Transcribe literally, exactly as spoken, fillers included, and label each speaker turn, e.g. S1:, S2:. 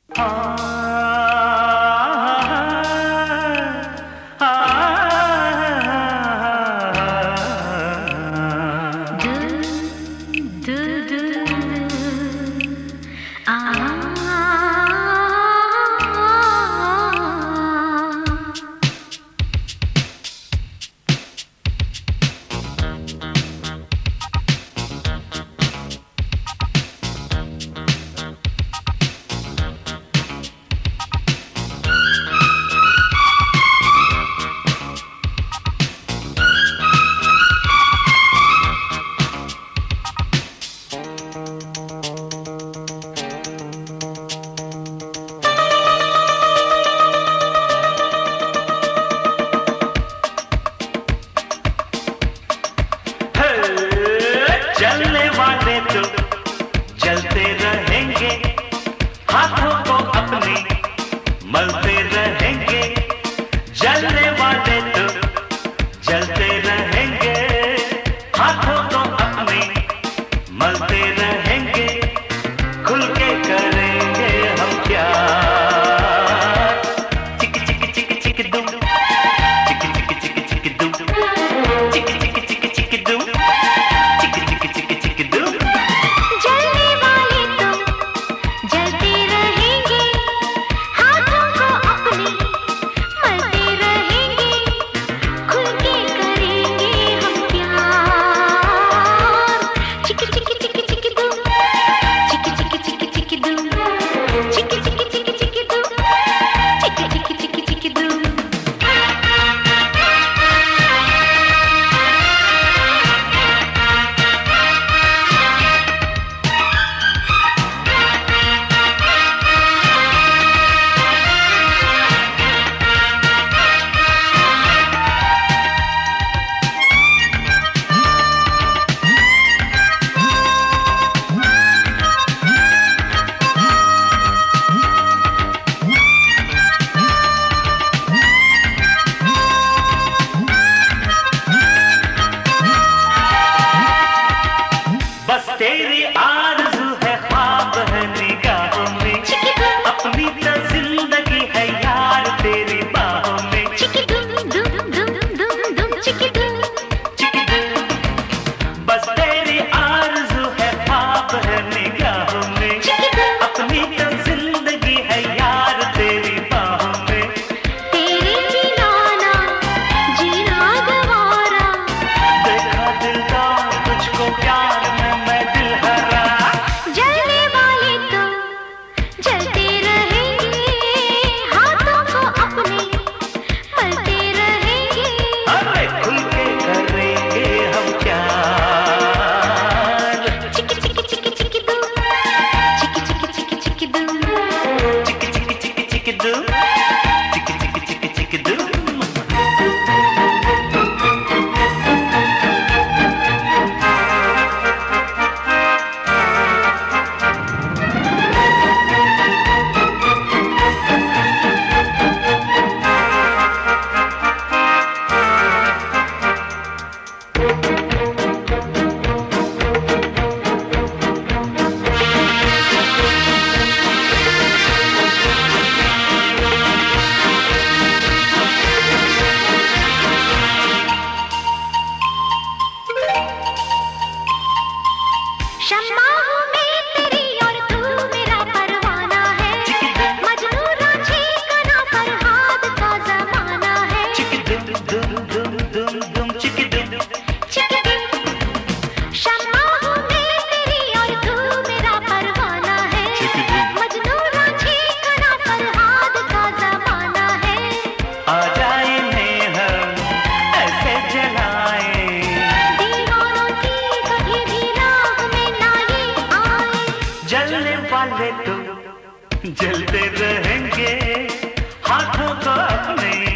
S1: जलने वाले तो जलते रहेंगे, हाथों को अपने मलते रहेंगे। जलने वाले तो जलते रहेंगे, हाथों को अपने मलते रहेंगे। खुल के करेंगे हम प्यार, चिक चिक चिक चिक दुम, चिक चिक चिक चिक दुम, चिक चिक चिक चिक दुम। तेरी आरज़ू है, ख्वाब है निगाहों में, अपनी तो जिंदगी है यार तेरी बाहों में। चिकी दुम दुम दुम दुम दुम चिकी दुम, चिकी दुम। बस तेरी आरज़ू है, ख्वाब है निगाहों में, अपनी तो जिंदगी है यार तेरी बाहों में।
S2: तेरे बिना ना जीना गवारा,
S1: देखा दिलदार तुझको प्यार में मैं दिल हरा।
S2: जलने वाले तो जलते रहेंगे, हाथों को अपने मलते रहेंगे।
S1: अरे खुल के करेंगे हम प्यार,
S2: चिकी चिकी चिकी चिकी दुम, चिकी चिकी चिकी चिकी दुम,
S1: चिक चिक चिक चिक दुम, चिक चिक चिक चिक दुम।
S2: शम्मा हूँ मैं तेरी और तू मेरा परवाना है, मजनू रांझी कना फरहाद का ज़माना है।
S1: चिक दुम दुम दुम दुम दुम चिक दुम,
S2: चिक दुम। शम्मा हूँ मैं तेरी और तू मेरा परवाना है, मजनू रांझी कना फरहाद का ज़माना है।
S1: आ जाएंगे हम ऐसे जलाए,
S2: दीवानों की कभी भी राह में ना ये आए।
S1: जलने वाले तो जलते रहेंगे, हाथों को अपने